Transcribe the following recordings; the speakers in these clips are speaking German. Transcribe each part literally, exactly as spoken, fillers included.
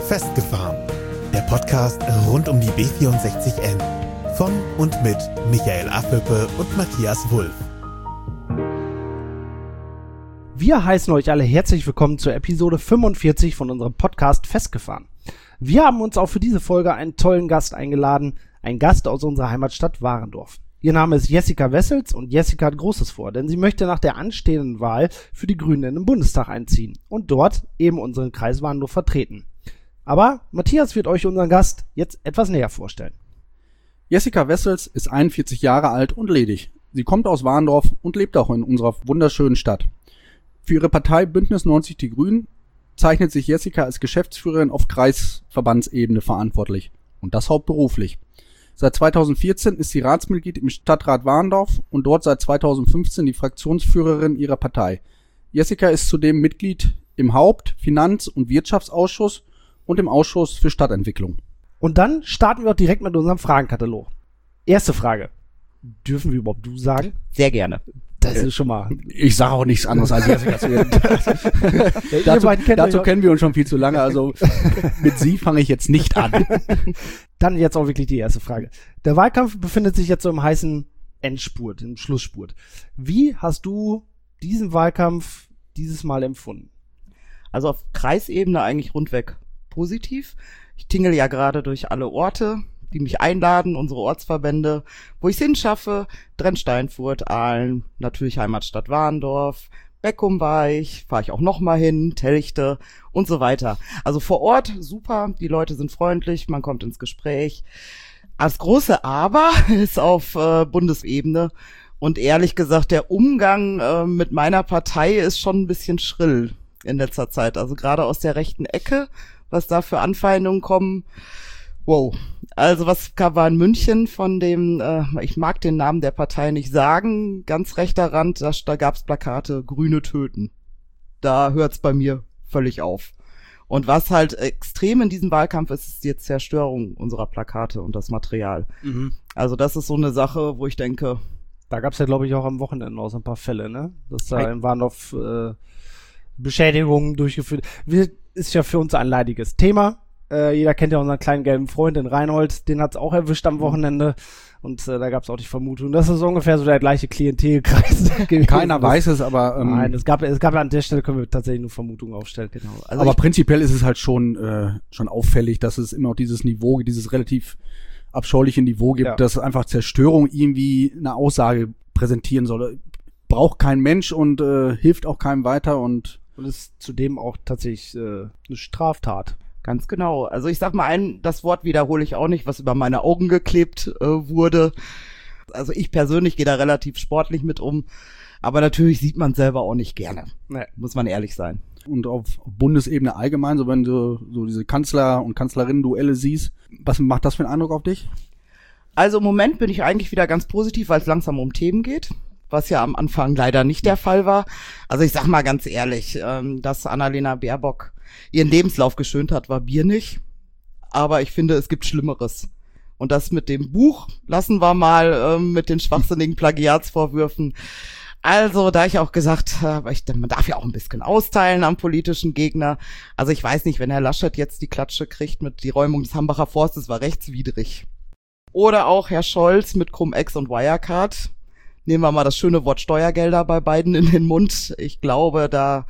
Festgefahren. Der Podcast rund um die B vierundsechzig N. Von und mit Michael Affelpe und Matthias Wulff. Wir heißen euch alle herzlich willkommen zur Episode fünfundvierzig von unserem Podcast Festgefahren. Wir haben uns auch für diese Folge einen tollen Gast eingeladen, ein Gast aus unserer Heimatstadt Warendorf. Ihr Name ist Jessica Wessels und Jessica hat Großes vor, denn sie möchte nach der anstehenden Wahl für die Grünen in den Bundestag einziehen und dort eben unseren Kreis Warendorf vertreten. Aber Matthias wird euch unseren Gast jetzt etwas näher vorstellen. Jessica Wessels ist einundvierzig Jahre alt und ledig. Sie kommt aus Warendorf und lebt auch in unserer wunderschönen Stadt. Für ihre Partei Bündnis neunzig Die Grünen zeichnet sich Jessica als Geschäftsführerin auf Kreisverbandsebene verantwortlich. Und das hauptberuflich. Seit zweitausendvierzehn ist sie Ratsmitglied im Stadtrat Warendorf und dort seit zweitausendfünfzehn die Fraktionsführerin ihrer Partei. Jessica ist zudem Mitglied im Haupt-, Finanz- und Wirtschaftsausschuss und im Ausschuss für Stadtentwicklung. Und dann starten wir auch direkt mit unserem Fragenkatalog. Erste Frage. Dürfen wir überhaupt du sagen? Sehr gerne. Das ist schon mal... Ich sage auch nichts anderes als Jessica. dazu dazu kennen wir uns schon viel zu lange, also mit sie fange ich jetzt nicht an. Dann jetzt auch wirklich die erste Frage. Der Wahlkampf befindet sich jetzt so im heißen Endspurt, im Schlussspurt. Wie hast du diesen Wahlkampf dieses Mal empfunden? Also auf Kreisebene eigentlich rundweg positiv. Ich tingel ja gerade durch alle Orte, die mich einladen, unsere Ortsverbände, wo ich es hinschaffe. Drensteinfurt, Aalen, natürlich Heimatstadt Warendorf, Beckum war ich, fahre ich auch nochmal hin, Telchte und so weiter. Also vor Ort super, die Leute sind freundlich, man kommt ins Gespräch. Das große Aber ist auf äh, Bundesebene und ehrlich gesagt, der Umgang äh, mit meiner Partei ist schon ein bisschen schrill in letzter Zeit. Also gerade aus der rechten Ecke, was da für Anfeindungen kommen. Wow. Also was war in München von dem, äh, ich mag den Namen der Partei nicht sagen, ganz rechter Rand, da, da gab's Plakate, Grüne töten. Da hört's bei mir völlig auf. Und was halt extrem in diesem Wahlkampf ist, ist die Zerstörung unserer Plakate und das Material. Mhm. Also das ist so eine Sache, wo ich denke... Da gab's ja, glaube ich, auch am Wochenende auch so ein paar Fälle, ne? Dass da in Warendorf äh, Beschädigungen durchgeführt. Ist ja für uns ein leidiges Thema. Äh, jeder kennt ja unseren kleinen gelben Freund, den Reinhold, den hat's auch erwischt am Wochenende. Und äh, da gab's auch die Vermutung, das ist ungefähr so der gleiche Klientelkreis. Keiner weiß es, aber... Ähm, Nein, es gab, es gab an der Stelle, können wir tatsächlich nur Vermutungen aufstellen. Genau. Also aber prinzipiell ist es halt schon äh, schon auffällig, dass es immer noch dieses Niveau, dieses relativ abscheuliche Niveau gibt, ja, dass einfach Zerstörung irgendwie eine Aussage präsentieren soll. Braucht kein Mensch und äh, hilft auch keinem weiter und... Und ist zudem auch tatsächlich äh, eine Straftat. Ganz genau. Also ich sag mal ein, das Wort wiederhole ich auch nicht, was über meine Augen geklebt äh, wurde. Also ich persönlich gehe da relativ sportlich mit um, aber natürlich sieht man selber auch nicht gerne. Nee. Muss man ehrlich sein. Und auf Bundesebene allgemein, so wenn du so diese Kanzler- und Kanzlerinnen-Duelle siehst, was macht das für einen Eindruck auf dich? Also im Moment bin ich eigentlich wieder ganz positiv, weil es langsam um Themen geht, was ja am Anfang leider nicht der Fall war. Also ich sag mal ganz ehrlich, ähm, dass Annalena Baerbock ihren Lebenslauf geschönt hat, war Bier nicht. Aber ich finde, es gibt Schlimmeres. Und das mit dem Buch lassen wir mal ähm, mit den schwachsinnigen Plagiatsvorwürfen. Also, da ich auch gesagt habe, ich, man darf ja auch ein bisschen austeilen am politischen Gegner. Also ich weiß nicht, wenn Herr Laschet jetzt die Klatsche kriegt mit die Räumung des Hambacher Forstes, war rechtswidrig. Oder auch Herr Scholz mit Cum-Ex und Wirecard. Nehmen wir mal das schöne Wort Steuergelder bei beiden in den Mund. Ich glaube, da...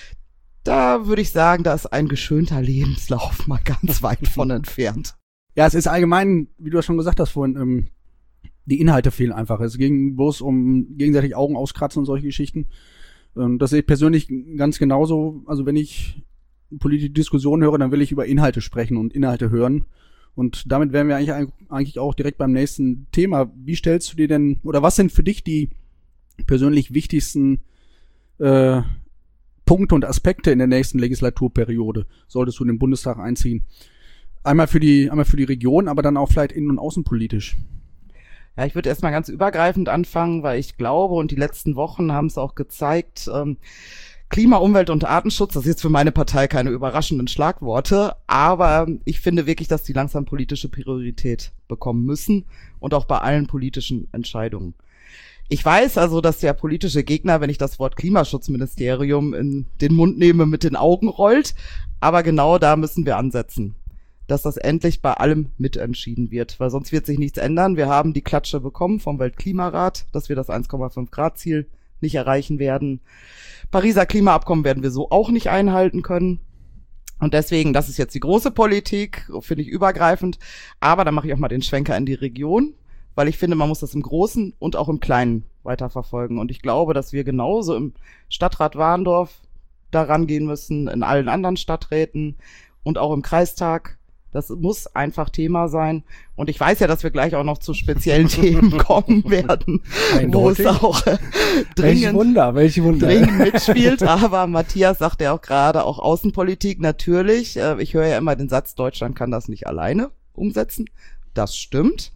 Da würde ich sagen, da ist ein geschönter Lebenslauf mal ganz weit von entfernt. Ja, es ist allgemein, wie du ja schon gesagt hast vorhin, ähm, die Inhalte fehlen einfach. Es ging bloß um gegenseitig Augen auskratzen und solche Geschichten. Ähm, das sehe ich persönlich ganz genauso. Also wenn ich politische Diskussionen höre, dann will ich über Inhalte sprechen und Inhalte hören. Und damit wären wir eigentlich, eigentlich auch direkt beim nächsten Thema. Wie stellst du dir denn, oder was sind für dich die persönlich wichtigsten äh, Punkte und Aspekte in der nächsten Legislaturperiode, solltest du in den Bundestag einziehen? Einmal für die, einmal für die Region, aber dann auch vielleicht innen- und außenpolitisch. Ja, ich würde erstmal ganz übergreifend anfangen, weil ich glaube, und die letzten Wochen haben es auch gezeigt, ähm, Klima, Umwelt und Artenschutz, das ist jetzt für meine Partei keine überraschenden Schlagworte, aber ich finde wirklich, dass die langsam politische Priorität bekommen müssen und auch bei allen politischen Entscheidungen. Ich weiß also, dass der politische Gegner, wenn ich das Wort Klimaschutzministerium in den Mund nehme, mit den Augen rollt. Aber genau da müssen wir ansetzen, dass das endlich bei allem mitentschieden wird, weil sonst wird sich nichts ändern. Wir haben die Klatsche bekommen vom Weltklimarat, dass wir das eins Komma fünf Grad Ziel nicht erreichen werden. Pariser Klimaabkommen werden wir so auch nicht einhalten können. Und deswegen, das ist jetzt die große Politik, finde ich übergreifend. Aber da mache ich auch mal den Schwenker in die Region, weil ich finde, man muss das im Großen und auch im Kleinen weiterverfolgen. Und ich glaube, dass wir genauso im Stadtrat Warendorf daran gehen müssen, in allen anderen Stadträten und auch im Kreistag. Das muss einfach Thema sein. Und ich weiß ja, dass wir gleich auch noch zu speziellen Themen kommen werden, wo es auch äh, welch dringend, Wunder, welch Wunder. dringend mitspielt. Aber Matthias sagt ja auch gerade, auch Außenpolitik natürlich. Äh, ich höre ja immer den Satz, Deutschland kann das nicht alleine umsetzen. Das stimmt.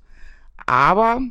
Aber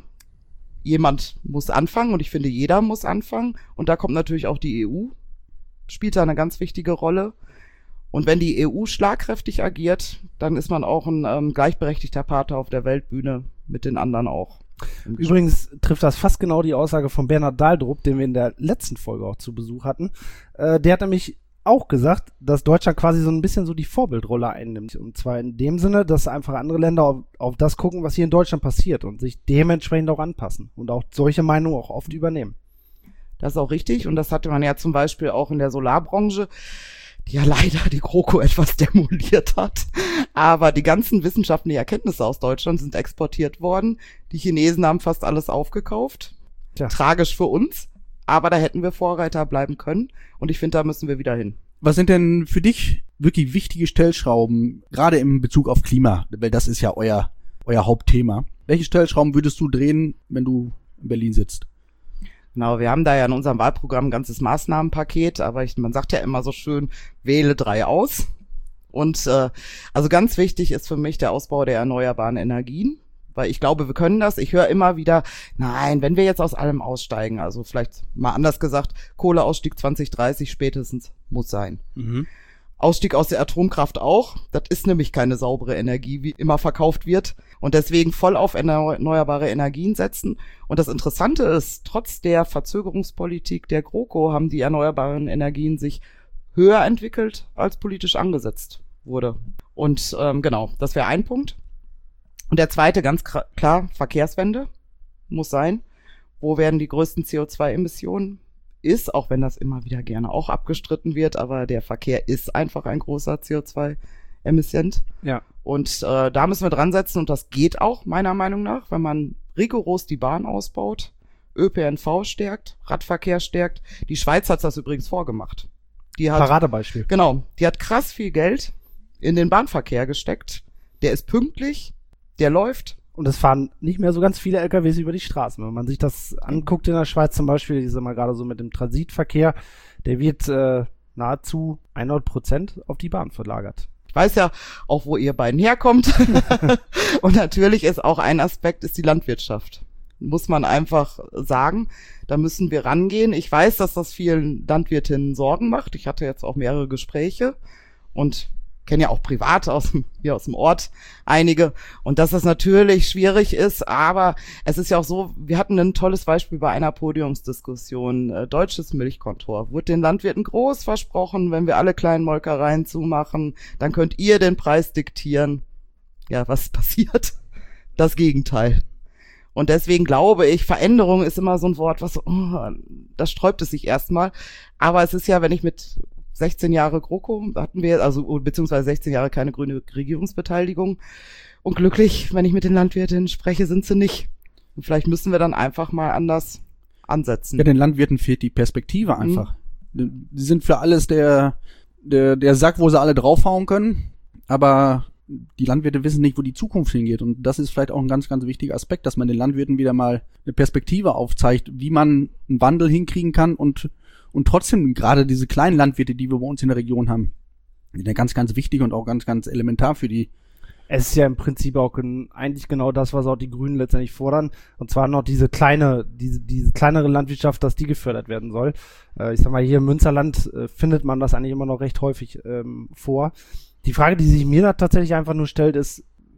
jemand muss anfangen und ich finde, jeder muss anfangen. Und da kommt natürlich auch die E U, spielt da eine ganz wichtige Rolle. Und wenn die E U schlagkräftig agiert, dann ist man auch ein ähm, gleichberechtigter Partner auf der Weltbühne mit den anderen auch. Übrigens trifft das fast genau die Aussage von Bernhard Dahldrup, den wir in der letzten Folge auch zu Besuch hatten. Äh, der hat nämlich auch gesagt, dass Deutschland quasi so ein bisschen so die Vorbildrolle einnimmt. Und zwar in dem Sinne, dass einfach andere Länder auf, auf das gucken, was hier in Deutschland passiert und sich dementsprechend auch anpassen und auch solche Meinungen auch oft übernehmen. Das ist auch richtig und das hatte man ja zum Beispiel auch in der Solarbranche, die ja leider die GroKo etwas demoliert hat. Aber die ganzen wissenschaftlichen Erkenntnisse aus Deutschland sind exportiert worden. Die Chinesen haben fast alles aufgekauft. Tja. Tragisch für uns. Aber da hätten wir Vorreiter bleiben können. Und ich finde, da müssen wir wieder hin. Was sind denn für dich wirklich wichtige Stellschrauben, gerade im Bezug auf Klima? Weil das ist ja euer, euer Hauptthema. Welche Stellschrauben würdest du drehen, wenn du in Berlin sitzt? Genau, wir haben da ja in unserem Wahlprogramm ein ganzes Maßnahmenpaket, aber ich, man sagt ja immer so schön, wähle drei aus. Und äh, also ganz wichtig ist für mich der Ausbau der erneuerbaren Energien, weil ich glaube, wir können das. Ich höre immer wieder, nein, wenn wir jetzt aus allem aussteigen, also vielleicht mal anders gesagt, Kohleausstieg zwanzig dreißig spätestens muss sein. Mhm. Ausstieg aus der Atomkraft auch. Das ist nämlich keine saubere Energie, wie immer verkauft wird. Und deswegen voll auf erneuerbare Energien setzen. Und das Interessante ist, trotz der Verzögerungspolitik der GroKo haben die erneuerbaren Energien sich höher entwickelt, als politisch angesetzt wurde. Und ähm, genau, das wäre ein Punkt. Und der zweite, ganz klar, Verkehrswende muss sein. Wo werden die größten C O zwei Emissionen? Ist, auch wenn das immer wieder gerne auch abgestritten wird, aber der Verkehr ist einfach ein großer C O zwei Emittent. Ja. Und äh, da müssen wir dran setzen und das geht auch meiner Meinung nach, wenn man rigoros die Bahn ausbaut, Ö P N V stärkt, Radverkehr stärkt. Die Schweiz hat das übrigens vorgemacht. Die hat, Paradebeispiel. Genau, die hat krass viel Geld in den Bahnverkehr gesteckt. Der ist pünktlich, der läuft. Und es fahren nicht mehr so ganz viele L K Ws über die Straßen. Wenn man sich das anguckt in der Schweiz zum Beispiel, ich sag mal gerade so mit dem Transitverkehr, der wird äh, nahezu hundert Prozent auf die Bahn verlagert. Ich weiß ja auch, wo ihr beiden herkommt. Und natürlich ist auch ein Aspekt, ist die Landwirtschaft. Muss man einfach sagen. Da müssen wir rangehen. Ich weiß, dass das vielen Landwirtinnen Sorgen macht. Ich hatte jetzt auch mehrere Gespräche und kenne ja auch privat aus dem, hier aus dem Ort einige. Und dass das natürlich schwierig ist, aber es ist ja auch so, wir hatten ein tolles Beispiel bei einer Podiumsdiskussion, äh, deutsches Milchkontor. Wurde den Landwirten groß versprochen, wenn wir alle kleinen Molkereien zumachen, dann könnt ihr den Preis diktieren. Ja, was passiert? Das Gegenteil. Und deswegen glaube ich, Veränderung ist immer so ein Wort, was, oh, das sträubt es sich erstmal. Aber es ist ja, wenn ich mit sechzehn Jahre GroKo hatten wir, also beziehungsweise sechzehn Jahre keine grüne Regierungsbeteiligung. Und glücklich, wenn ich mit den Landwirtinnen spreche, sind sie nicht. Und vielleicht müssen wir dann einfach mal anders ansetzen. Ja, den Landwirten fehlt die Perspektive einfach. Mhm. Die sind für alles der, der, der Sack, wo sie alle draufhauen können. Aber die Landwirte wissen nicht, wo die Zukunft hingeht. Und das ist vielleicht auch ein ganz, ganz wichtiger Aspekt, dass man den Landwirten wieder mal eine Perspektive aufzeigt, wie man einen Wandel hinkriegen kann und Und trotzdem, gerade diese kleinen Landwirte, die wir bei uns in der Region haben, sind ja ganz, ganz wichtig und auch ganz, ganz elementar für die. Es ist ja im Prinzip auch gen- eigentlich genau das, was auch die Grünen letztendlich fordern. Und zwar noch diese kleine, diese, diese kleinere Landwirtschaft, dass die gefördert werden soll. Äh, ich sag mal, hier im Münsterland äh, findet man das eigentlich immer noch recht häufig ähm, vor. Die Frage, die sich mir da tatsächlich einfach nur stellt, ist,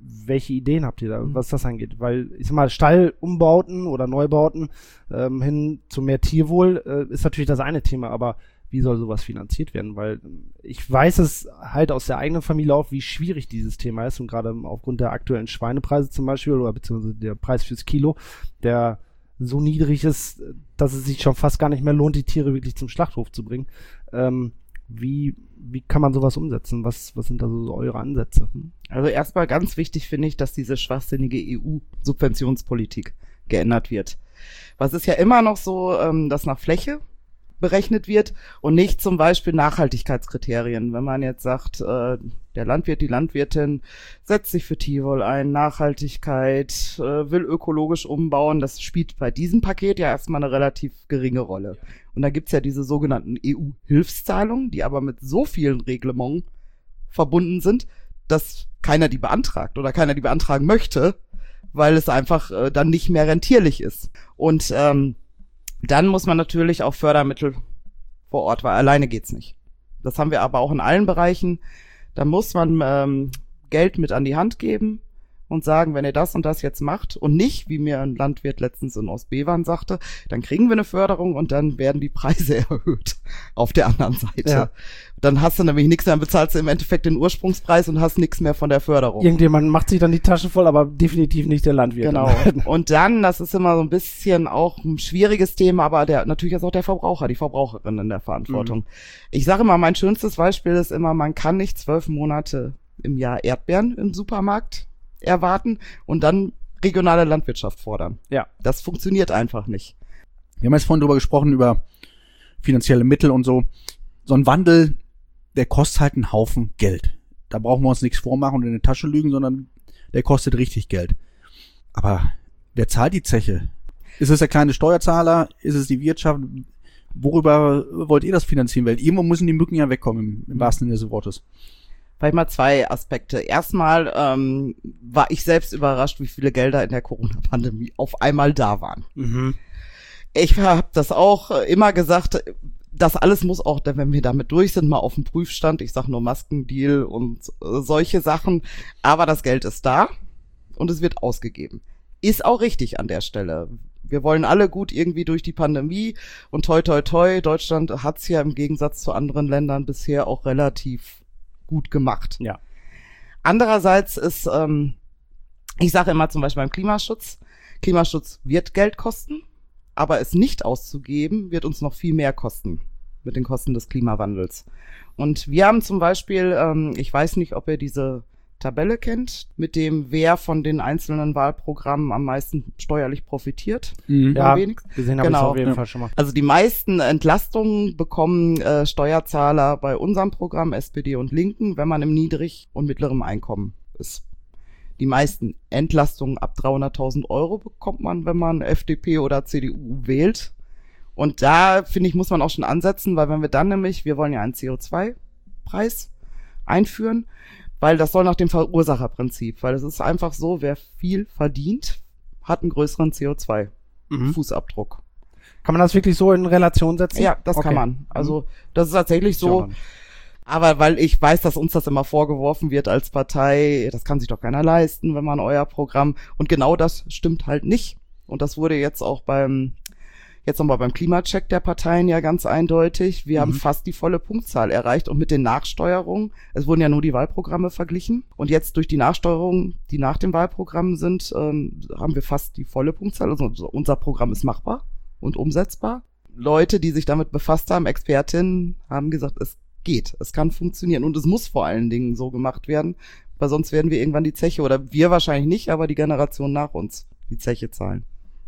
welche Ideen habt ihr da, was das angeht? Weil, ich sag mal, Stallumbauten oder Neubauten ähm, hin zu mehr Tierwohl äh, ist natürlich das eine Thema, aber wie soll sowas finanziert werden? Weil ich weiß es halt aus der eigenen Familie auch, wie schwierig dieses Thema ist und gerade aufgrund der aktuellen Schweinepreise zum Beispiel oder beziehungsweise der Preis fürs Kilo, der so niedrig ist, dass es sich schon fast gar nicht mehr lohnt, die Tiere wirklich zum Schlachthof zu bringen. Ähm, wie, wie kann man sowas umsetzen? Was, was sind da so eure Ansätze? Also erstmal ganz wichtig finde ich, dass diese schwachsinnige E U-Subventionspolitik geändert wird. Was ist ja immer noch so, ähm, dass nach Fläche berechnet wird und nicht zum Beispiel Nachhaltigkeitskriterien. Wenn man jetzt sagt, äh, der Landwirt, die Landwirtin setzt sich für Tierwohl ein, Nachhaltigkeit, äh, will ökologisch umbauen, das spielt bei diesem Paket ja erstmal eine relativ geringe Rolle. Und da gibt's ja diese sogenannten E U-Hilfszahlungen, die aber mit so vielen Reglementen verbunden sind, dass keiner die beantragt oder keiner die beantragen möchte, weil es einfach äh, dann nicht mehr rentierlich ist. Und ähm, dann muss man natürlich auch Fördermittel vor Ort, weil alleine geht's nicht. Das haben wir aber auch in allen Bereichen. Da muss man ähm, Geld mit an die Hand geben und sagen, wenn ihr das und das jetzt macht und nicht, wie mir ein Landwirt letztens in Ostbevern sagte, dann kriegen wir eine Förderung und dann werden die Preise erhöht auf der anderen Seite. Ja. Dann hast du nämlich nichts, dann bezahlst du im Endeffekt den Ursprungspreis und hast nichts mehr von der Förderung. Irgendjemand macht sich dann die Taschen voll, aber definitiv nicht der Landwirt. Genau. Und dann, das ist immer so ein bisschen auch ein schwieriges Thema, aber der natürlich ist auch der Verbraucher, die Verbraucherin in der Verantwortung. Mhm. Ich sage immer, mein schönstes Beispiel ist immer, man kann nicht zwölf Monate im Jahr Erdbeeren im Supermarkt erwarten und dann regionale Landwirtschaft fordern. Ja. Das funktioniert einfach nicht. Wir haben jetzt vorhin drüber gesprochen, über finanzielle Mittel und so. So ein Wandel, der kostet halt einen Haufen Geld. Da brauchen wir uns nichts vormachen und in die Tasche lügen, sondern der kostet richtig Geld. Aber wer zahlt die Zeche? Ist es der kleine Steuerzahler? Ist es die Wirtschaft? Worüber wollt ihr das finanzieren? Weil irgendwo müssen die Mücken ja wegkommen, im, im wahrsten Sinne des Wortes. Vielleicht mal zwei Aspekte. Erstmal ähm, war ich selbst überrascht, wie viele Gelder in der Corona-Pandemie auf einmal da waren. Mhm. Ich habe das auch immer gesagt, das alles muss auch, wenn wir damit durch sind, mal auf dem Prüfstand. Ich sage nur Maskendeal und äh, solche Sachen. Aber das Geld ist da und es wird ausgegeben. Ist auch richtig an der Stelle. Wir wollen alle gut irgendwie durch die Pandemie und toi toi toi, Deutschland hat's ja im Gegensatz zu anderen Ländern bisher auch relativ gut gemacht. Ja. Andererseits ist, ähm, ich sage immer zum Beispiel beim Klimaschutz, Klimaschutz wird Geld kosten, aber es nicht auszugeben, wird uns noch viel mehr kosten mit den Kosten des Klimawandels. Und wir haben zum Beispiel, ähm, ich weiß nicht, ob ihr diese Tabelle kennt, mit dem, wer von den einzelnen Wahlprogrammen am meisten steuerlich profitiert. Mhm. Ja, wenig. gesehen habe Genau. ich auf jeden Ja. Fall schon mal. Also die meisten Entlastungen bekommen äh, Steuerzahler bei unserem Programm S P D und Linken, wenn man im niedrig- und mittleren Einkommen ist. Die meisten Entlastungen ab dreihunderttausend Euro bekommt man, wenn man F D P oder C D U wählt. Und da, finde ich, muss man auch schon ansetzen, weil wenn wir dann nämlich, wir wollen ja einen C O zwei Preis einführen, weil das soll nach dem Verursacherprinzip, weil es ist einfach so, wer viel verdient, hat einen größeren C O zwei Fußabdruck. Kann man das wirklich so in Relation setzen? Ja, das Okay. kann man. Also das ist tatsächlich so. Ja. Aber weil ich weiß, dass uns das immer vorgeworfen wird als Partei, das kann sich doch keiner leisten, wenn man euer Programm. Und genau das stimmt halt nicht. Und das wurde jetzt auch beim Jetzt nochmal beim Klimacheck der Parteien ja ganz eindeutig. Wir Mhm. haben fast die volle Punktzahl erreicht und mit den Nachsteuerungen, es wurden ja nur die Wahlprogramme verglichen und jetzt durch die Nachsteuerungen, die nach dem Wahlprogramm sind, ähm, haben wir fast die volle Punktzahl. Also unser Programm ist machbar und umsetzbar. Leute, die sich damit befasst haben, Expertinnen, haben gesagt, es geht, es kann funktionieren und es muss vor allen Dingen so gemacht werden, weil sonst werden wir irgendwann die Zeche, oder wir wahrscheinlich nicht, aber die Generation nach uns die Zeche zahlen.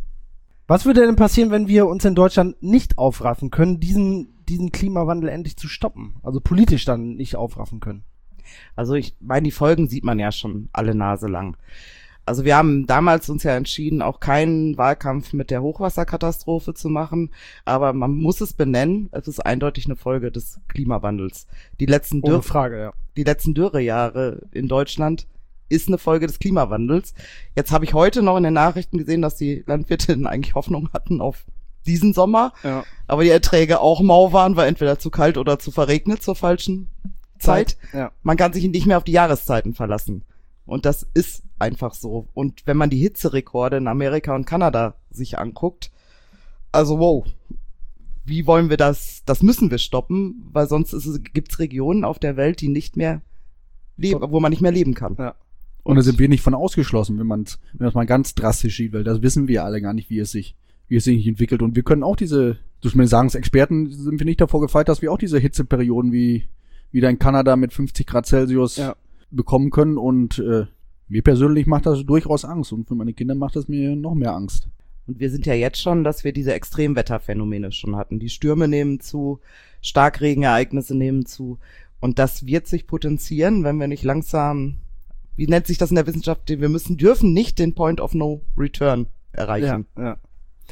Was würde denn passieren, wenn wir uns in Deutschland nicht aufraffen können, diesen, diesen Klimawandel endlich zu stoppen? Also politisch dann nicht aufraffen können? Also ich meine, die Folgen sieht man ja schon alle Nase lang. Also wir haben damals uns ja entschieden, auch keinen Wahlkampf mit der Hochwasserkatastrophe zu machen, aber man muss es benennen, es ist eindeutig eine Folge des Klimawandels. Die letzten, Ohne Dürr Frage, ja. die letzten Dürrejahre in Deutschland ist eine Folge des Klimawandels. Jetzt habe ich heute noch in den Nachrichten gesehen, dass die Landwirtinnen eigentlich Hoffnung hatten auf diesen Sommer, Ja. aber die Erträge auch mau waren, weil entweder zu kalt oder zu verregnet zur falschen Zeit. Ja. Man kann sich nicht mehr auf die Jahreszeiten verlassen. Und das ist einfach so. Und wenn man die Hitzerekorde in Amerika und Kanada sich anguckt, also wow, wie wollen wir das, das müssen wir stoppen, weil sonst ist es, gibt's Regionen auf der Welt, die nicht mehr leben, wo man nicht mehr leben kann. Ja. Und da sind wir nicht von ausgeschlossen, wenn man wenn man es mal ganz drastisch sieht, weil das wissen wir alle gar nicht, wie es sich, wie es sich entwickelt. Und wir können auch diese, du mir sagen, als Experten sind wir nicht davor gefeit, dass wir auch diese Hitzeperioden wie wieder in Kanada mit fünfzig Grad Celsius ja. bekommen können. Und äh, mir persönlich macht das durchaus Angst. Und für meine Kinder macht das mir noch mehr Angst. Und wir sind ja jetzt schon, dass wir diese Extremwetterphänomene schon hatten. Die Stürme nehmen zu, Starkregenereignisse nehmen zu. Und das wird sich potenzieren, wenn wir nicht langsam, wie nennt sich das in der Wissenschaft, wir müssen, dürfen nicht den Point of No Return erreichen. Ja, ja.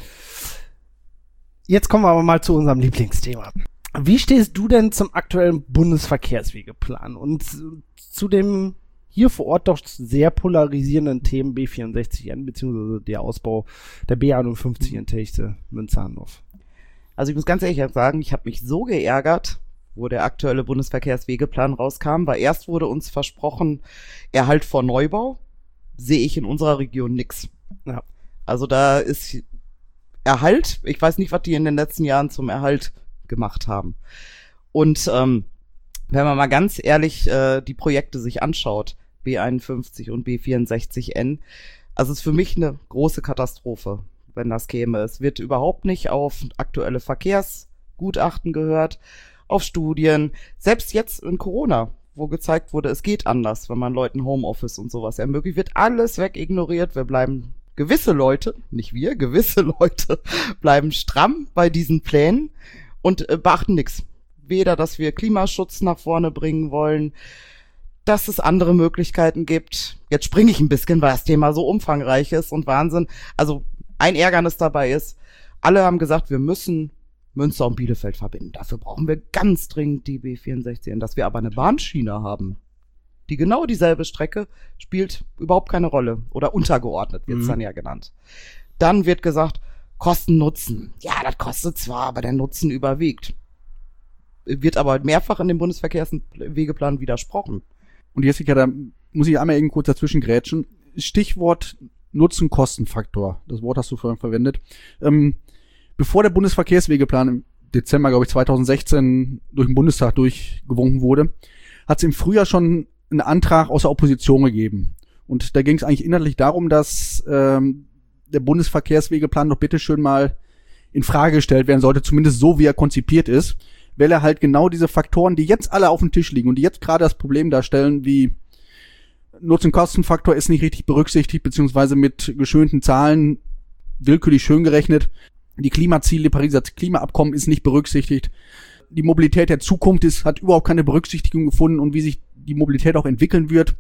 Jetzt kommen wir aber mal zu unserem Lieblingsthema. Wie stehst du denn zum aktuellen Bundesverkehrswegeplan und zu dem hier vor Ort doch sehr polarisierenden Themen B vierundsechzig N beziehungsweise der Ausbau der B einundfünfzig in Telchte Münster-Handorf? Also ich muss ganz ehrlich sagen, ich habe mich so geärgert, wo der aktuelle Bundesverkehrswegeplan rauskam, weil erst wurde uns versprochen, Erhalt vor Neubau, sehe ich in unserer Region nix. Ja. Also da ist Erhalt, ich weiß nicht, was die in den letzten Jahren zum Erhalt gemacht haben. Und ähm, wenn man mal ganz ehrlich äh, die Projekte sich anschaut, B einundfünfzig und B vierundsechzig N, also es ist für mich eine große Katastrophe, wenn das käme. Es wird überhaupt nicht auf aktuelle Verkehrsgutachten gehört, auf Studien, selbst jetzt in Corona, wo gezeigt wurde, es geht anders, wenn man Leuten Homeoffice und sowas ermöglicht, wird alles wegignoriert. Wir bleiben, gewisse Leute, nicht wir, gewisse Leute bleiben stramm bei diesen Plänen und äh, beachten nichts. Weder, dass wir Klimaschutz nach vorne bringen wollen, dass es andere Möglichkeiten gibt. Jetzt springe ich ein bisschen, weil das Thema so umfangreich ist und Wahnsinn. Also ein Ärgernis dabei ist, alle haben gesagt, wir müssen Münster und Bielefeld verbinden. Dafür brauchen wir ganz dringend die B vierundsechzig. Dass wir aber eine Bahnschiene haben, die genau dieselbe Strecke spielt überhaupt keine Rolle. Oder untergeordnet wird es mhm. dann ja genannt. Dann wird gesagt, Kosten-Nutzen. Ja, das kostet zwar, aber der Nutzen überwiegt. Wird aber mehrfach in dem Bundesverkehrswegeplan widersprochen. Und Jessica, da muss ich einmal eben kurz dazwischen grätschen. Stichwort Nutzen-Kosten-Faktor. Das Wort hast du vorhin verwendet. Ähm, bevor der Bundesverkehrswegeplan im Dezember, glaube ich, zweitausendsechzehn durch den Bundestag durchgewunken wurde, hat es im Frühjahr schon einen Antrag aus der Opposition gegeben. Und da ging es eigentlich inhaltlich darum, dass ähm, der Bundesverkehrswegeplan doch bitteschön mal in Frage gestellt werden sollte, zumindest so, wie er konzipiert ist, weil er halt genau diese Faktoren, die jetzt alle auf dem Tisch liegen und die jetzt gerade das Problem darstellen, wie Nutzen-Kosten-Faktor ist nicht richtig berücksichtigt, beziehungsweise mit geschönten Zahlen willkürlich schön gerechnet. Die Klimaziele, Pariser Klimaabkommen ist nicht berücksichtigt. Die Mobilität der Zukunft ist, hat überhaupt keine Berücksichtigung gefunden und wie sich die Mobilität auch entwickeln wird.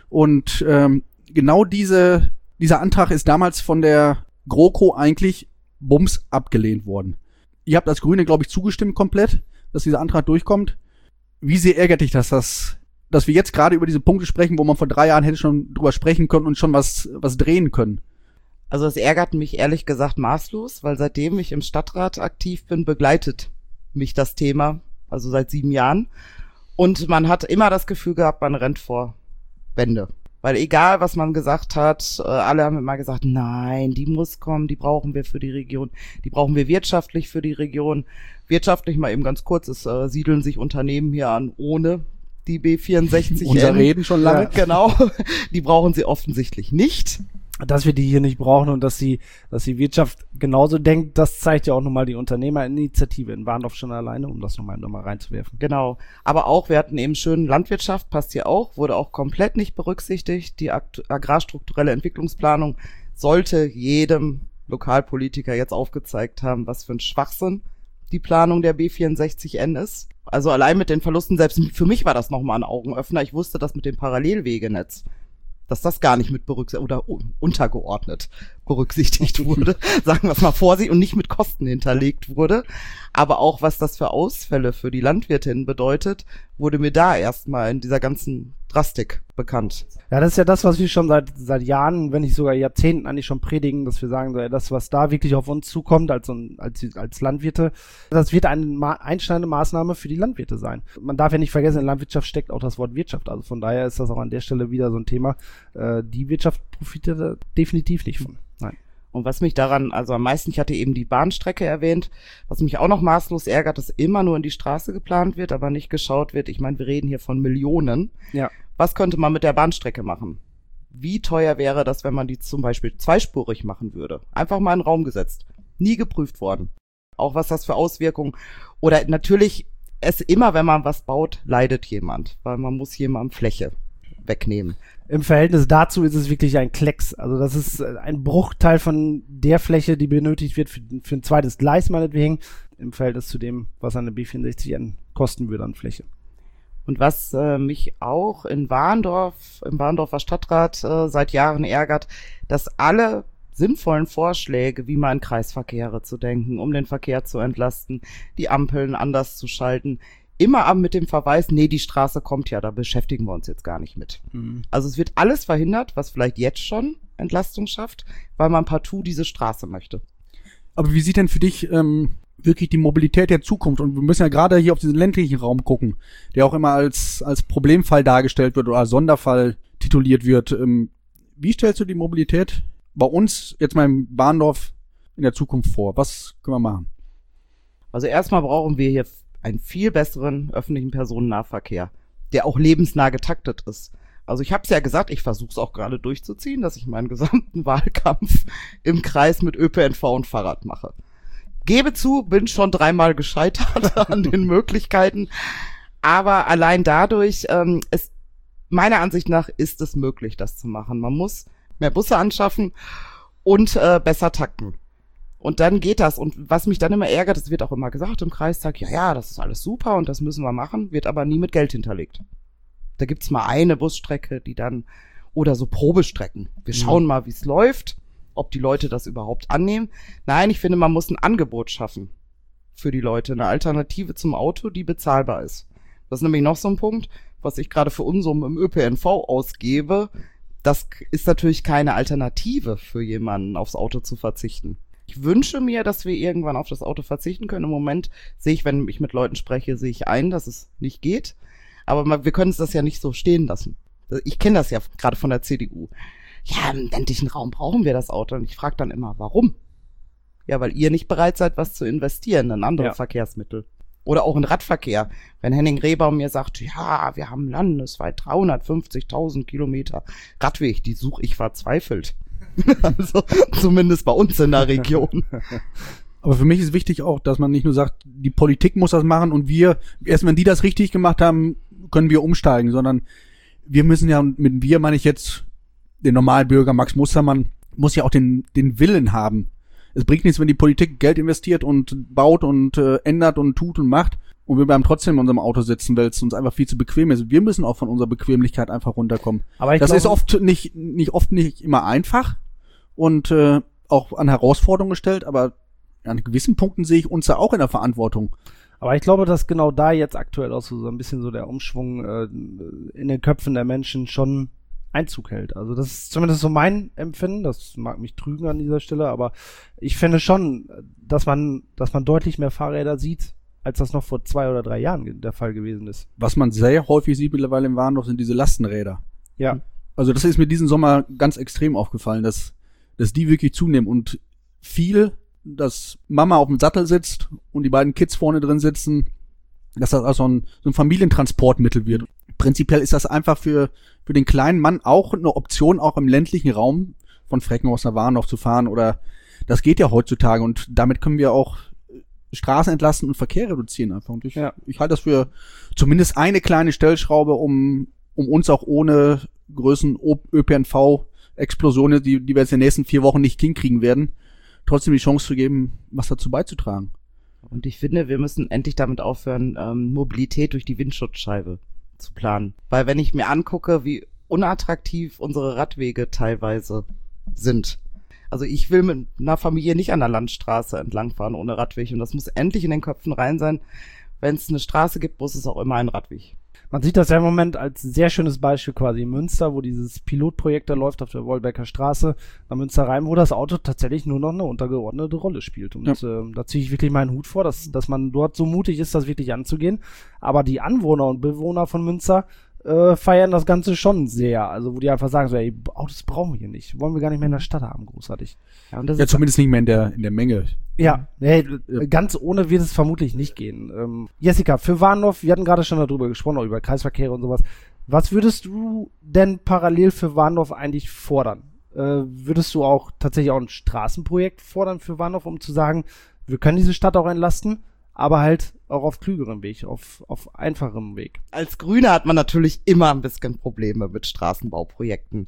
Und ähm, genau diese dieser Antrag ist damals von der GroKo eigentlich bums abgelehnt worden. Ihr habt als Grüne, glaube ich, zugestimmt komplett, dass dieser Antrag durchkommt. Wie sehr ärgert dich das, dass, dass wir jetzt gerade über diese Punkte sprechen, wo man vor drei Jahren hätte schon drüber sprechen können und schon was, was drehen können? Also es ärgert mich ehrlich gesagt maßlos, weil seitdem ich im Stadtrat aktiv bin, begleitet mich das Thema, also seit sieben Jahren. Und man hat immer das Gefühl gehabt, man rennt vor Wände. Weil egal, was man gesagt hat, alle haben immer gesagt, nein, die muss kommen, die brauchen wir für die Region, die brauchen wir wirtschaftlich für die Region. Wirtschaftlich mal eben ganz kurz, es äh, siedeln sich Unternehmen hier an ohne die B vierundsechzig. Unser Reden schon lange. Ja, genau, die brauchen sie offensichtlich nicht. Dass wir die hier nicht brauchen und dass die, dass die Wirtschaft genauso denkt, das zeigt ja auch nochmal die Unternehmerinitiative in Warndorf schon alleine, um das nochmal nochmal reinzuwerfen. Genau. Aber auch, wir hatten eben schön Landwirtschaft, passt hier auch, wurde auch komplett nicht berücksichtigt. Die agrarstrukturelle Entwicklungsplanung sollte jedem Lokalpolitiker jetzt aufgezeigt haben, was für ein Schwachsinn die Planung der B vierundsechzig N ist. Also allein mit den Verlusten, selbst für mich war das nochmal ein Augenöffner. Ich wusste das mit dem Parallelwegenetz, dass das gar nicht mit berücksichtigt oder untergeordnet berücksichtigt wurde, sagen wir es mal vorsichtig, und nicht mit Kosten hinterlegt wurde. Aber auch, was das für Ausfälle für die Landwirtinnen bedeutet, wurde mir da erstmal in dieser ganzen Drastik bekannt. Ja, das ist ja das, was wir schon seit seit Jahren, wenn nicht sogar Jahrzehnten eigentlich schon predigen, dass wir sagen, so, ja, das, was da wirklich auf uns zukommt als als als Landwirte, das wird eine ma- einschneidende Maßnahme für die Landwirte sein. Man darf ja nicht vergessen, in Landwirtschaft steckt auch das Wort Wirtschaft. Also von daher ist das auch an der Stelle wieder so ein Thema. Äh, die Wirtschaft profitiert da definitiv nicht von. Nein. Und was mich daran, also am meisten, ich hatte eben die Bahnstrecke erwähnt, was mich auch noch maßlos ärgert, dass immer nur in die Straße geplant wird, aber nicht geschaut wird. Ich meine, wir reden hier von Millionen. Ja. Was könnte man mit der Bahnstrecke machen? Wie teuer wäre das, wenn man die zum Beispiel zweispurig machen würde? Einfach mal in den Raum gesetzt. Nie geprüft worden. Auch was das für Auswirkungen. Oder natürlich, es immer, wenn man was baut, leidet jemand, weil man muss jemandem Fläche wegnehmen. Im Verhältnis dazu ist es wirklich ein Klecks. Also das ist ein Bruchteil von der Fläche, die benötigt wird für, für ein zweites Gleis meinetwegen, im Verhältnis zu dem, was eine B vierundsechzig N kosten würde an Fläche. Und was äh, mich auch in Warndorf, im Warndorfer Stadtrat äh, seit Jahren ärgert, dass alle sinnvollen Vorschläge, wie man an Kreisverkehre zu denken, um den Verkehr zu entlasten, die Ampeln anders zu schalten, immer ab mit dem Verweis, nee, die Straße kommt ja, da beschäftigen wir uns jetzt gar nicht mit. Mhm. Also es wird alles verhindert, was vielleicht jetzt schon Entlastung schafft, weil man partout diese Straße möchte. Aber wie sieht denn für dich ähm, wirklich die Mobilität der Zukunft? Und wir müssen ja gerade hier auf diesen ländlichen Raum gucken, der auch immer als als Problemfall dargestellt wird oder als Sonderfall tituliert wird. Ähm, wie stellst du die Mobilität bei uns jetzt mal im Bahndorf in der Zukunft vor? Was können wir machen? Also erstmal brauchen wir hier einen viel besseren öffentlichen Personennahverkehr, der auch lebensnah getaktet ist. Also ich habe es ja gesagt, ich versuche es auch gerade durchzuziehen, dass ich meinen gesamten Wahlkampf im Kreis mit Ö P N V und Fahrrad mache. Gebe zu, bin schon dreimal gescheitert an den Möglichkeiten, aber allein dadurch, ähm, es, meiner Ansicht nach ist es möglich, das zu machen. Man muss mehr Busse anschaffen und äh, besser takten. Und dann geht das. Und was mich dann immer ärgert, es wird auch immer gesagt im Kreistag, ja, ja, das ist alles super und das müssen wir machen, wird aber nie mit Geld hinterlegt. Da gibt's mal eine Busstrecke, die dann, oder so Probestrecken. Wir schauen mhm. mal, wie es läuft, ob die Leute das überhaupt annehmen. Nein, ich finde, man muss ein Angebot schaffen für die Leute, eine Alternative zum Auto, die bezahlbar ist. Das ist nämlich noch so ein Punkt, was ich gerade für Unsummen im Ö P N V ausgebe. Das ist natürlich keine Alternative für jemanden, aufs Auto zu verzichten. Ich wünsche mir, dass wir irgendwann auf das Auto verzichten können. Im Moment sehe ich, wenn ich mit Leuten spreche, sehe ich ein, dass es nicht geht. Aber wir können es das ja nicht so stehen lassen. Ich kenne das ja gerade von der C D U. Ja, im ländlichen Raum brauchen wir das Auto. Und ich frage dann immer, warum? Ja, weil ihr nicht bereit seid, was zu investieren in andere ja. Verkehrsmittel. Oder auch in Radverkehr. Wenn Henning Rehbaum mir sagt, ja, wir haben landesweit dreihundertfünfzigtausend Kilometer Radweg, die suche ich verzweifelt. Also zumindest bei uns in der Region. Aber für mich ist wichtig auch, dass man nicht nur sagt, die Politik muss das machen und wir, erst wenn die das richtig gemacht haben, können wir umsteigen, sondern wir müssen ja, mit wir meine ich jetzt den Normalbürger, Max Mustermann, muss ja auch den den Willen haben. Es bringt nichts, wenn die Politik Geld investiert und baut und äh, ändert und tut und macht und wir bleiben trotzdem in unserem Auto sitzen, weil es uns einfach viel zu bequem ist. Wir müssen auch von unserer Bequemlichkeit einfach runterkommen. Aber ich das glaube, ist oft nicht nicht oft nicht immer einfach und äh, auch an Herausforderungen gestellt, aber an gewissen Punkten sehe ich uns da auch in der Verantwortung. Aber ich glaube, dass genau da jetzt aktuell auch so, so ein bisschen so der Umschwung äh, in den Köpfen der Menschen schon Einzug hält. Also das ist zumindest so mein Empfinden, das mag mich trügen an dieser Stelle, aber ich finde schon, dass man, dass man deutlich mehr Fahrräder sieht, als das noch vor zwei oder drei Jahren der Fall gewesen ist. Was man sehr häufig sieht mittlerweile im Warndorf sind diese Lastenräder. Ja. Also das ist mir diesen Sommer ganz extrem aufgefallen, dass, dass die wirklich zunehmen und viel, dass Mama auf dem Sattel sitzt und die beiden Kids vorne drin sitzen, dass das also ein, so ein Familientransportmittel wird. Prinzipiell ist das einfach für für den kleinen Mann auch eine Option, auch im ländlichen Raum von Freckenhaus nach Warndorf zu fahren oder das geht ja heutzutage und damit können wir auch Straßen entlasten und Verkehr reduzieren einfach. Und ich, ja. ich halte das für zumindest eine kleine Stellschraube, um um uns auch ohne Größen Ö P N V-Explosionen, die die wir jetzt in den nächsten vier Wochen nicht hinkriegen werden, trotzdem die Chance zu geben, was dazu beizutragen. Und ich finde, wir müssen endlich damit aufhören, ähm, Mobilität durch die Windschutzscheibe zu planen. Weil wenn ich mir angucke, wie unattraktiv unsere Radwege teilweise sind. Also ich will mit einer Familie nicht an der Landstraße entlangfahren ohne Radweg. Und das muss endlich in den Köpfen rein sein. Wenn es eine Straße gibt, muss es auch immer einen Radweg Man sieht das ja im Moment als sehr schönes Beispiel quasi in Münster, wo dieses Pilotprojekt da läuft auf der Wolbecker Straße nach Münster rein, wo das Auto tatsächlich nur noch eine untergeordnete Rolle spielt. Und ja. äh, da ziehe ich wirklich meinen Hut vor, dass, dass man dort so mutig ist, das wirklich anzugehen. Aber die Anwohner und Bewohner von Münster äh, feiern das Ganze schon sehr. Also wo die einfach sagen, so, ey, Autos brauchen wir hier nicht. Wollen wir gar nicht mehr in der Stadt haben, großartig. Ja, und das ja ist zumindest nicht mehr in der, in der Menge. Ja, hey, ganz ohne wird es vermutlich nicht gehen. Ähm, Jessica, für Warndorf, wir hatten gerade schon darüber gesprochen, auch über Kreisverkehre und sowas. Was würdest du denn parallel für Warndorf eigentlich fordern? Äh, würdest du auch tatsächlich auch ein Straßenprojekt fordern für Warndorf, um zu sagen, wir können diese Stadt auch entlasten, aber halt auch auf klügerem Weg, auf, auf einfacherem Weg? Als Grüne hat man natürlich immer ein bisschen Probleme mit Straßenbauprojekten.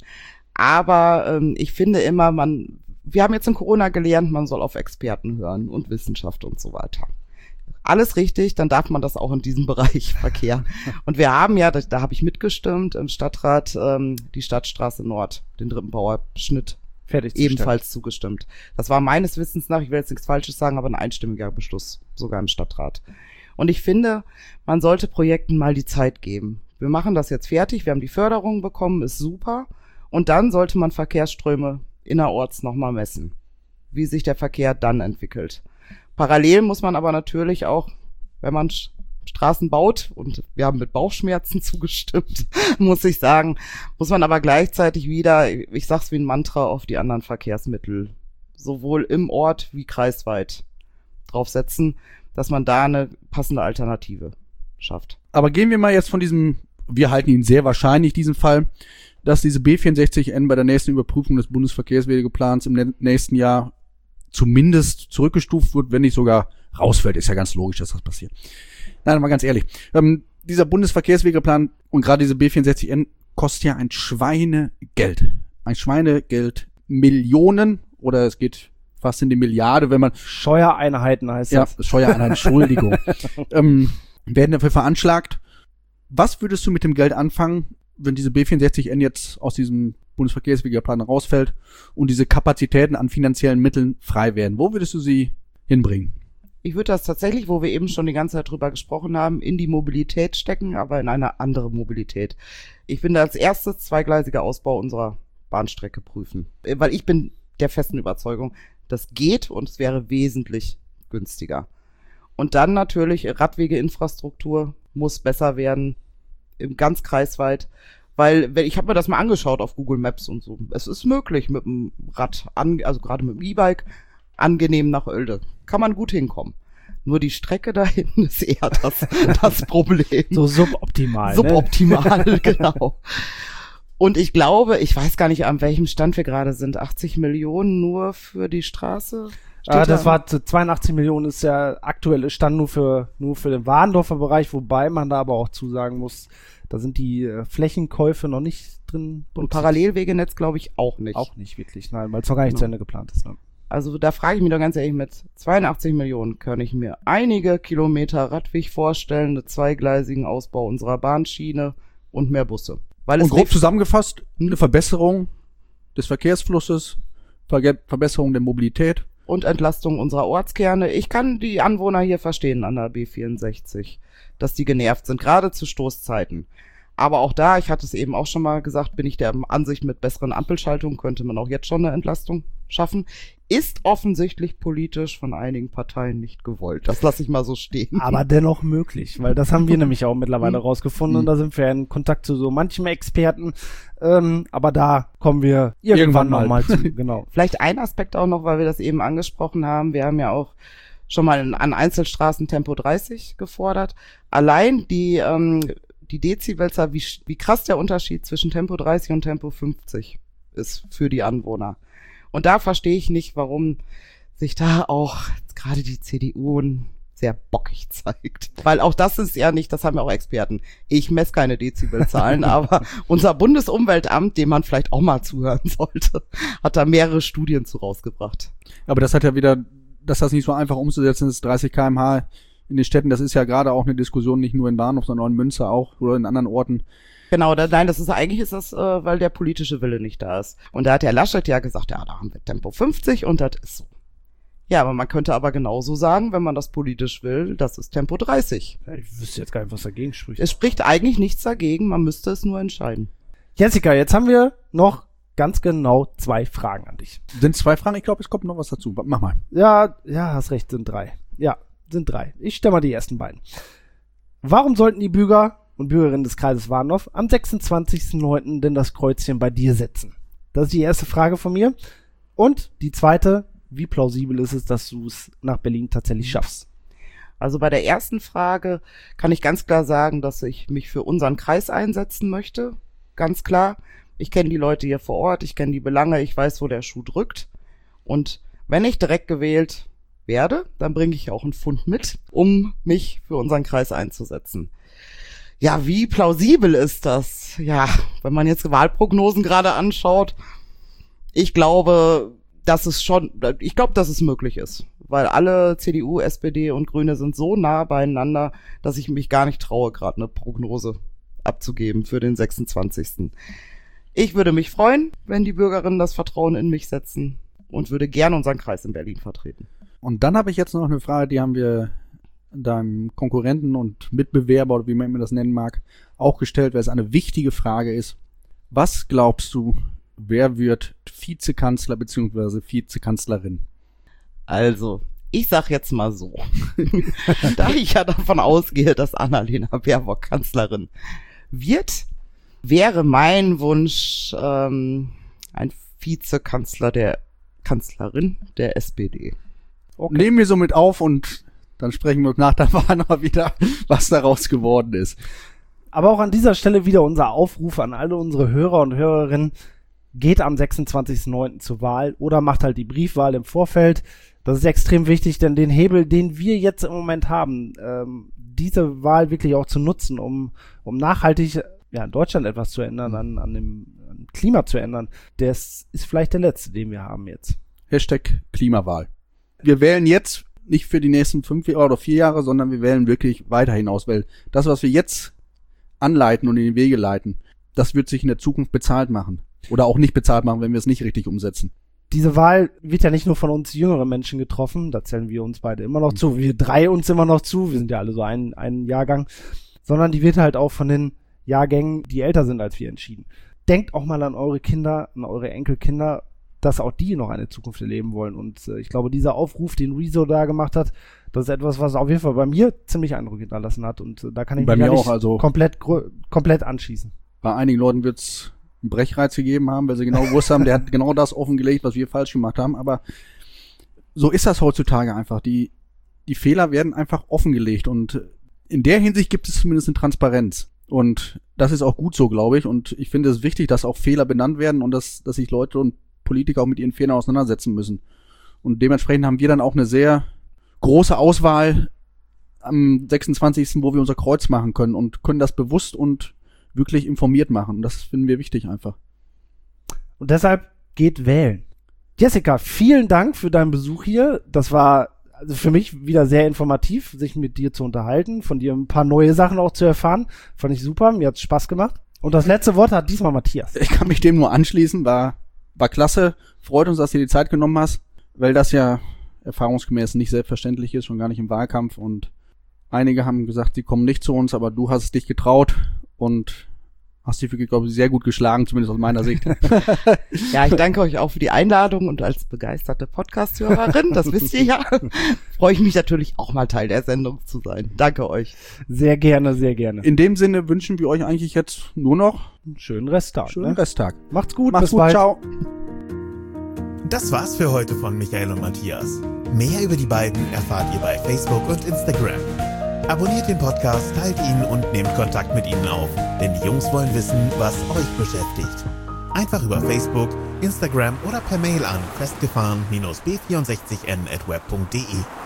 Aber ähm, ich finde immer, man wir haben jetzt in Corona gelernt, man soll auf Experten hören und Wissenschaft und so weiter. Alles richtig, dann darf man das auch in diesem Bereich Verkehr. Und wir haben ja, da, da habe ich mitgestimmt, im Stadtrat ähm, die Stadtstraße Nord, den dritten Bauabschnitt, fertig ebenfalls zugestimmt. Das war meines Wissens nach, ich will jetzt nichts Falsches sagen, aber ein einstimmiger Beschluss, sogar im Stadtrat. Und ich finde, man sollte Projekten mal die Zeit geben. Wir machen das jetzt fertig, wir haben die Förderung bekommen, ist super. Und dann sollte man Verkehrsströme innerorts nochmal messen, wie sich der Verkehr dann entwickelt. Parallel muss man aber natürlich auch, wenn man Straßen baut, und wir haben mit Bauchschmerzen zugestimmt, muss ich sagen, muss man aber gleichzeitig wieder, ich sag's wie ein Mantra, auf die anderen Verkehrsmittel, sowohl im Ort wie kreisweit, draufsetzen, dass man da eine passende Alternative schafft. Aber gehen wir mal jetzt von diesem, wir halten ihn sehr wahrscheinlich, diesen Fall, dass diese B vierundsechzig N bei der nächsten Überprüfung des Bundesverkehrswegeplans im nächsten Jahr zumindest zurückgestuft wird, wenn nicht sogar rausfällt. Ist ja ganz logisch, dass das passiert. Nein, mal ganz ehrlich. Ähm, dieser Bundesverkehrswegeplan und gerade diese B vierundsechzig N kostet ja ein Schweinegeld. Ein Schweinegeld. Millionen oder es geht fast in die Milliarde, wenn man... Steuereinheiten heißt das. Ja, Steuereinheiten, Entschuldigung. ähm, werden dafür veranschlagt. Was würdest du mit dem Geld anfangen, wenn diese B vierundsechzig N jetzt aus diesem Bundesverkehrswegeplan rausfällt und diese Kapazitäten an finanziellen Mitteln frei werden? Wo würdest du sie hinbringen? Ich würde das tatsächlich, wo wir eben schon die ganze Zeit drüber gesprochen haben, in die Mobilität stecken, aber in eine andere Mobilität. Ich finde als erstes zweigleisiger Ausbau unserer Bahnstrecke prüfen. Weil ich bin der festen Überzeugung, das geht und es wäre wesentlich günstiger. Und dann natürlich Radwegeinfrastruktur muss besser werden, im ganz kreisweit, weil ich habe mir das mal angeschaut auf Google Maps und so. Es ist möglich mit dem Rad, an, also gerade mit dem E-Bike, angenehm nach Oelde. Kann man gut hinkommen. Nur die Strecke da hinten ist eher das, das Problem. So suboptimal. Suboptimal, ne? Genau. Und ich glaube, ich weiß gar nicht, an welchem Stand wir gerade sind. achtzig Millionen nur für die Straße? Ah, das war zweiundachtzig Millionen ist der aktuelle Stand nur für nur für den Warndorfer Bereich, wobei man da aber auch zusagen muss, da sind die äh, Flächenkäufe noch nicht drin. Und Parallelwegenetz glaube ich auch nicht. Auch nicht wirklich, nein, weil es noch gar nicht genau zu Ende geplant ist. Ne? Also da frage ich mich doch ganz ehrlich, mit zweiundachtzig Millionen kann ich mir einige Kilometer Radweg vorstellen, einen zweigleisigen Ausbau unserer Bahnschiene und mehr Busse. Weil und es grob zusammengefasst, eine Verbesserung des Verkehrsflusses, Ver- Verbesserung der Mobilität. Und Entlastung unserer Ortskerne. Ich kann die Anwohner hier verstehen an der B vierundsechzig, dass die genervt sind, gerade zu Stoßzeiten. Aber auch da, ich hatte es eben auch schon mal gesagt, bin ich der Ansicht, mit besseren Ampelschaltungen könnte man auch jetzt schon eine Entlastung schaffen. Ist offensichtlich politisch von einigen Parteien nicht gewollt. Das lasse ich mal so stehen. Aber dennoch möglich, weil das haben wir nämlich auch mittlerweile rausgefunden und da sind wir in Kontakt zu so manchem Experten. Ähm, aber da kommen wir irgendwann, irgendwann nochmal zu. Genau. Vielleicht ein Aspekt auch noch, weil wir das eben angesprochen haben. Wir haben ja auch schon mal an Einzelstraßen Tempo dreißig gefordert. Allein die ähm, die Dezibelzahl, wie, wie krass der Unterschied zwischen Tempo dreißig und Tempo fünfzig ist für die Anwohner. Und da verstehe ich nicht, warum sich da auch gerade die C D U sehr bockig zeigt. Weil auch das ist ja nicht, das haben ja auch Experten. Ich messe keine Dezibelzahlen, aber unser Bundesumweltamt, dem man vielleicht auch mal zuhören sollte, hat da mehrere Studien zu rausgebracht. Aber das hat ja wieder, dass das nicht so einfach umzusetzen ist, dreißig Kilometer pro Stunde in den Städten, das ist ja gerade auch eine Diskussion, nicht nur in Warndorf, sondern auch in Münster auch oder in anderen Orten. Genau, da, nein, das ist eigentlich ist das, äh, weil der politische Wille nicht da ist. Und da hat der Laschet ja gesagt, ja, da haben wir Tempo fünfzig und das ist so. Ja, aber man könnte aber genauso sagen, wenn man das politisch will, das ist Tempo dreißig. Ja, ich wüsste jetzt gar nicht, was dagegen spricht. Es spricht eigentlich nichts dagegen, man müsste es nur entscheiden. Jessica, jetzt haben wir noch ganz genau zwei Fragen an dich. Sind zwei Fragen? Ich glaube, es kommt noch was dazu. Mach mal. Ja, ja, hast recht, sind drei. Ja, sind drei. Ich stelle mal die ersten beiden. Warum sollten die Bürger und Bürgerinnen des Kreises Warndorf am sechsundzwanzigsten neunten denn das Kreuzchen bei dir setzen? Das ist die erste Frage von mir. Und die zweite, wie plausibel ist es, dass du es nach Berlin tatsächlich schaffst? Also bei der ersten Frage kann ich ganz klar sagen, dass ich mich für unseren Kreis einsetzen möchte. Ganz klar. Ich kenne die Leute hier vor Ort, ich kenne die Belange, ich weiß, wo der Schuh drückt. Und wenn ich direkt gewählt werde, dann bringe ich auch einen Pfund mit, um mich für unseren Kreis einzusetzen. Ja, wie plausibel ist das? Ja, wenn man jetzt Wahlprognosen gerade anschaut, ich glaube, dass es schon, ich glaube, dass es möglich ist. Weil alle C D U, S P D und Grüne sind so nah beieinander, dass ich mich gar nicht traue, gerade eine Prognose abzugeben für den sechsundzwanzigsten Ich würde mich freuen, wenn die Bürgerinnen das Vertrauen in mich setzen und würde gerne unseren Kreis in Berlin vertreten. Und dann habe ich jetzt noch eine Frage, die haben wir deinem Konkurrenten und Mitbewerber, oder wie man immer das nennen mag, auch gestellt, weil es eine wichtige Frage ist. Was glaubst du, wer wird Vizekanzler bzw. Vizekanzlerin? Also, ich sag jetzt mal so, da ich ja davon ausgehe, dass Annalena Baerbock Kanzlerin wird, wäre mein Wunsch ähm, ein Vizekanzler der Kanzlerin der S P D. Okay. Nehmen wir so mit auf und dann sprechen wir nach der Wahl noch wieder, was daraus geworden ist. Aber auch an dieser Stelle wieder unser Aufruf an alle unsere Hörer und Hörerinnen. Geht am sechsundzwanzigsten neunten zur Wahl oder macht halt die Briefwahl im Vorfeld. Das ist extrem wichtig, denn den Hebel, den wir jetzt im Moment haben, ähm, diese Wahl wirklich auch zu nutzen, um, um nachhaltig ja, in Deutschland etwas zu ändern, an, an dem an Klima zu ändern, das ist vielleicht der letzte, den wir haben jetzt. Hashtag Klimawahl. Wir wählen jetzt nicht für die nächsten fünf oder vier Jahre, sondern wir wählen wirklich weiter hinaus, weil das, was wir jetzt anleiten und in die Wege leiten, das wird sich in der Zukunft bezahlt machen. Oder auch nicht bezahlt machen, wenn wir es nicht richtig umsetzen. Diese Wahl wird ja nicht nur von uns jüngeren Menschen getroffen, da zählen wir uns beide immer noch zu, wir drei uns immer noch zu, wir sind ja alle so ein, ein Jahrgang, sondern die wird halt auch von den Jahrgängen, die älter sind als wir, entschieden. Denkt auch mal an eure Kinder, an eure Enkelkinder, dass auch die noch eine Zukunft erleben wollen. Und äh, ich glaube, dieser Aufruf, den Rezo da gemacht hat, das ist etwas, was auf jeden Fall bei mir ziemlich Eindruck hinterlassen hat. Und äh, da kann ich bei mich mir nicht auch, also komplett, komplett anschließen. Bei einigen Leuten wird's einen Brechreiz gegeben haben, weil sie genau gewusst haben, der hat genau das offengelegt, was wir falsch gemacht haben. Aber so ist das heutzutage einfach. Die, die Fehler werden einfach offengelegt. Und in der Hinsicht gibt es zumindest eine Transparenz. Und das ist auch gut so, glaube ich. Und ich finde es wichtig, dass auch Fehler benannt werden und dass, dass sich Leute und Politiker auch mit ihren Fehlern auseinandersetzen müssen. Und dementsprechend haben wir dann auch eine sehr große Auswahl am sechsundzwanzigsten, wo wir unser Kreuz machen können und können das bewusst und wirklich informiert machen. Und das finden wir wichtig einfach. Und deshalb geht wählen. Jessica, vielen Dank für deinen Besuch hier. Das war also für mich wieder sehr informativ, sich mit dir zu unterhalten, von dir ein paar neue Sachen auch zu erfahren. Fand ich super, mir hat's Spaß gemacht. Und das letzte Wort hat diesmal Matthias. Ich kann mich dem nur anschließen, war war klasse. Freut uns, dass du dir die Zeit genommen hast, weil das ja erfahrungsgemäß nicht selbstverständlich ist, schon gar nicht im Wahlkampf. Und einige haben gesagt, sie kommen nicht zu uns, aber du hast es dich getraut und hast dich wirklich, glaube ich, sehr gut geschlagen, zumindest aus meiner Sicht. Ja, ich danke euch auch für die Einladung und als begeisterte Podcast-Hörerin, das wisst ihr ja, freue ich mich natürlich auch mal Teil der Sendung zu sein. Danke euch. Sehr gerne, sehr gerne. In dem Sinne wünschen wir euch eigentlich jetzt nur noch einen schönen Resttag. Schönen ne? Resttag. Macht's gut, Macht's bis gut, bald. ciao. Das war's für heute von Michael und Matthias. Mehr über die beiden erfahrt ihr bei Facebook und Instagram. Abonniert den Podcast, teilt ihn und nehmt Kontakt mit ihnen auf, denn die Jungs wollen wissen, was euch beschäftigt. Einfach über Facebook, Instagram oder per Mail an festgefahren b vierundsechzig n at web punkt de.